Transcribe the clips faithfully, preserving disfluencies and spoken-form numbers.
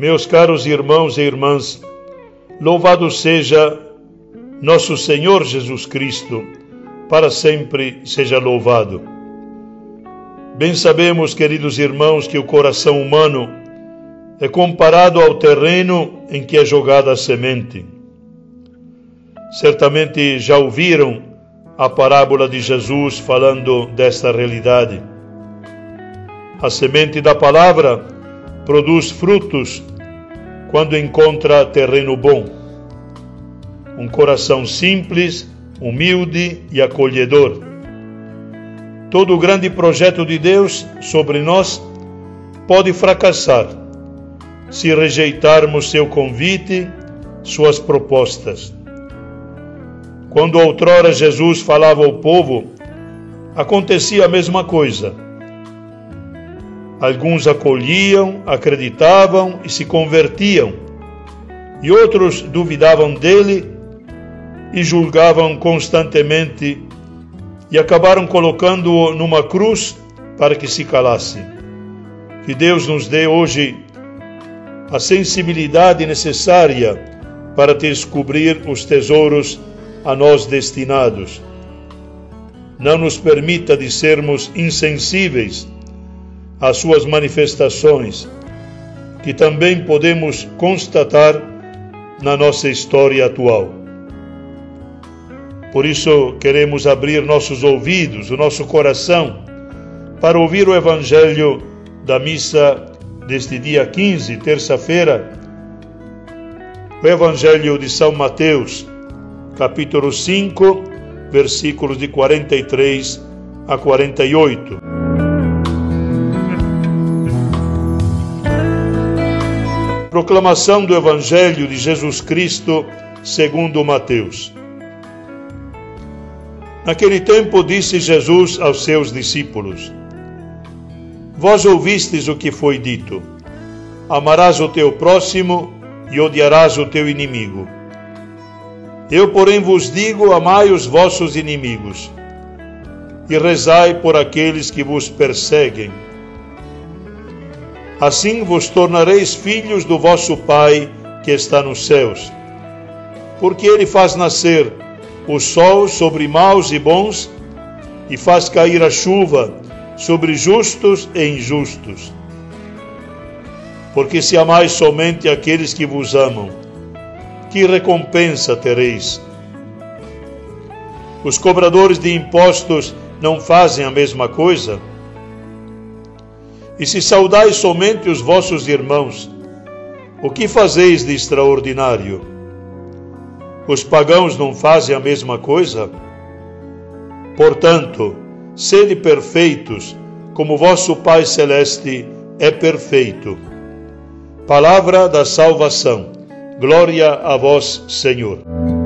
Meus caros irmãos e irmãs, louvado seja nosso Senhor Jesus Cristo, para sempre seja louvado. Bem sabemos, queridos irmãos, que o coração humano é comparado ao terreno em que é jogada a semente. Certamente já ouviram a parábola de Jesus falando desta realidade. A semente da palavra produz frutos quando encontra terreno bom. Um coração simples, humilde e acolhedor. Todo o grande projeto de Deus sobre nós pode fracassar se rejeitarmos seu convite, suas propostas. Quando outrora Jesus falava ao povo, acontecia a mesma coisa. Alguns acolhiam, acreditavam e se convertiam, e outros duvidavam dele e julgavam constantemente e acabaram colocando-o numa cruz para que se calasse. Que Deus nos dê hoje a sensibilidade necessária para descobrir os tesouros a nós destinados. Não nos permita de sermos insensíveis às suas manifestações, que também podemos constatar na nossa história atual. Por isso, queremos abrir nossos ouvidos, o nosso coração, para ouvir o Evangelho da missa deste dia quinze, terça-feira, o Evangelho de São Mateus, capítulo cinco, versículos de quarenta e três a quarenta e oito. Proclamação do Evangelho de Jesus Cristo segundo Mateus. Naquele tempo disse Jesus aos seus discípulos: Vós ouvistes o que foi dito: amarás o teu próximo e odiarás o teu inimigo. Eu, porém, vos digo: amai os vossos inimigos e rezai por aqueles que vos perseguem. Assim vos tornareis filhos do vosso Pai que está nos céus, porque Ele faz nascer o sol sobre maus e bons e faz cair a chuva sobre justos e injustos. Porque se amais somente aqueles que vos amam, que recompensa tereis? Os cobradores de impostos não fazem a mesma coisa? E se saudais somente os vossos irmãos, o que fazeis de extraordinário? Os pagãos não fazem a mesma coisa? Portanto, sede perfeitos, como vosso Pai Celeste é perfeito. Palavra da salvação. Glória a vós, Senhor.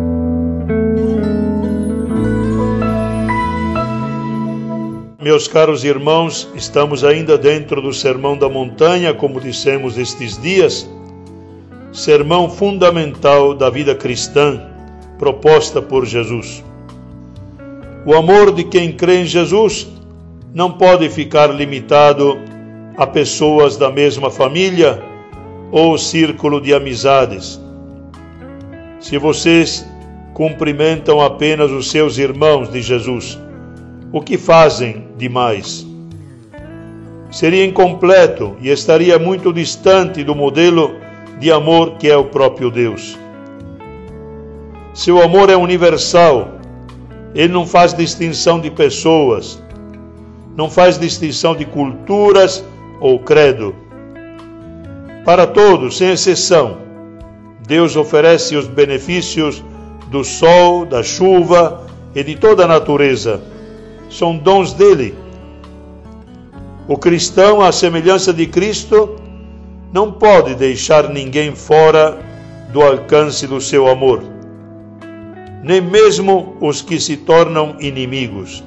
Meus caros irmãos, estamos ainda dentro do Sermão da Montanha, como dissemos estes dias, sermão fundamental da vida cristã, proposta por Jesus. O amor de quem crê em Jesus não pode ficar limitado a pessoas da mesma família ou círculo de amizades. Se vocês cumprimentam apenas os seus irmãos de Jesus, o que fazem demais? Seria incompleto e estaria muito distante do modelo de amor que é o próprio Deus. Seu amor é universal. Ele não faz distinção de pessoas, não faz distinção de culturas ou credo. Para todos, sem exceção, Deus oferece os benefícios do sol, da chuva e de toda a natureza. São dons dele. O cristão, à semelhança de Cristo, não pode deixar ninguém fora do alcance do seu amor, nem mesmo os que se tornam inimigos.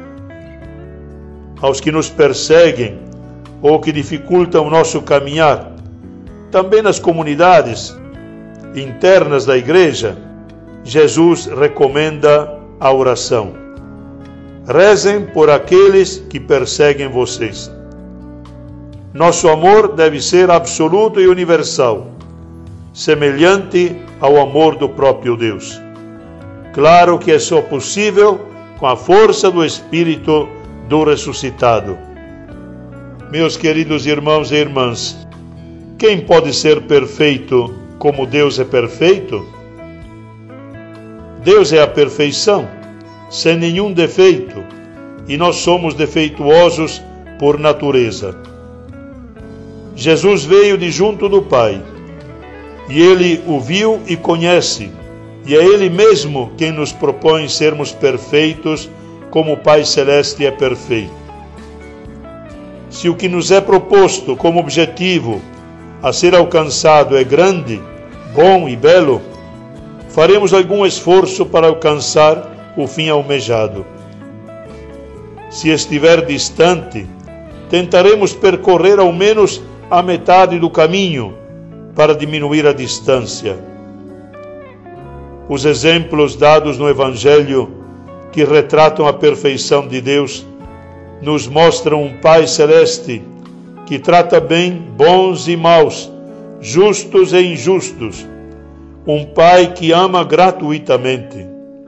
Aos que nos perseguem ou que dificultam o nosso caminhar, também nas comunidades internas da igreja, Jesus recomenda a oração. Rezem por aqueles que perseguem vocês. Nosso amor deve ser absoluto e universal, semelhante ao amor do próprio Deus. Claro que é só possível com a força do Espírito do ressuscitado. Meus queridos irmãos e irmãs, quem pode ser perfeito como Deus é perfeito? Deus é a perfeição, sem nenhum defeito, e nós somos defeituosos por natureza. Jesus veio de junto do Pai, e Ele o viu e conhece, e é Ele mesmo quem nos propõe sermos perfeitos como o Pai Celeste é perfeito. Se o que nos é proposto como objetivo a ser alcançado é grande, bom e belo, faremos algum esforço para alcançar o fim almejado. Se estiver distante, tentaremos percorrer ao menos a metade do caminho para diminuir a distância. Os exemplos dados no Evangelho, que retratam a perfeição de Deus, nos mostram um Pai Celeste que trata bem bons e maus, justos e injustos, um Pai que ama gratuitamente,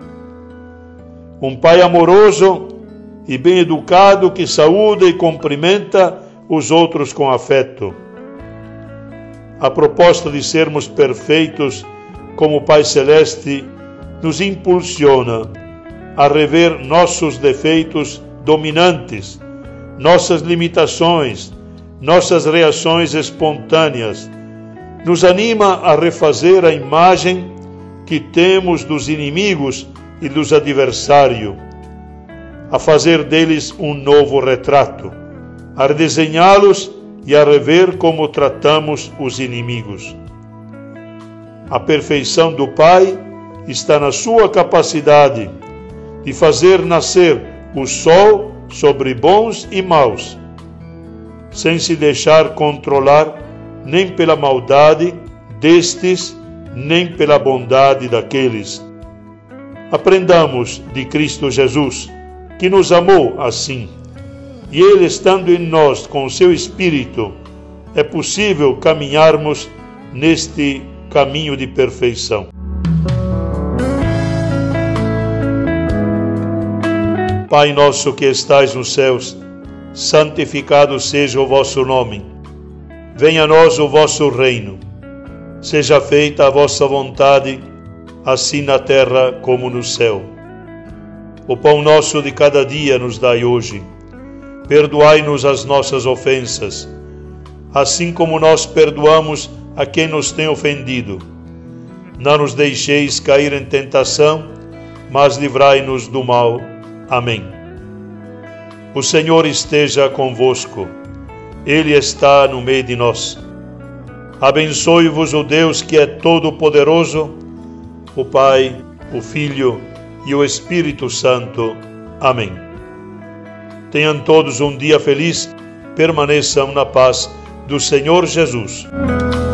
um Pai amoroso e bem educado que saúda e cumprimenta os outros com afeto. A proposta de sermos perfeitos como o Pai Celeste nos impulsiona a rever nossos defeitos dominantes, nossas limitações, nossas reações espontâneas. Nos anima a refazer a imagem que temos dos inimigos e dos adversários, a fazer deles um novo retrato, a redesenhá-los e a rever como tratamos os inimigos. A perfeição do Pai está na sua capacidade de fazer nascer o sol sobre bons e maus, sem se deixar controlar nem pela maldade destes, nem pela bondade daqueles. Aprendamos de Cristo Jesus, que nos amou assim, e Ele estando em nós com o seu Espírito, é possível caminharmos neste caminho de perfeição. Pai nosso que estais nos céus, santificado seja o vosso nome. Venha a nós o vosso reino. Seja feita a vossa vontade, assim na terra como no céu. O pão nosso de cada dia nos dai hoje. Perdoai-nos as nossas ofensas, assim como nós perdoamos a quem nos tem ofendido. Não nos deixeis cair em tentação, mas livrai-nos do mal. Amém. O Senhor esteja convosco. Ele está no meio de nós. Abençoe-vos o Deus que é todo-poderoso, o Pai, o Filho e o Espírito Santo. Amém. Tenham todos um dia feliz. Permaneçam na paz do Senhor Jesus.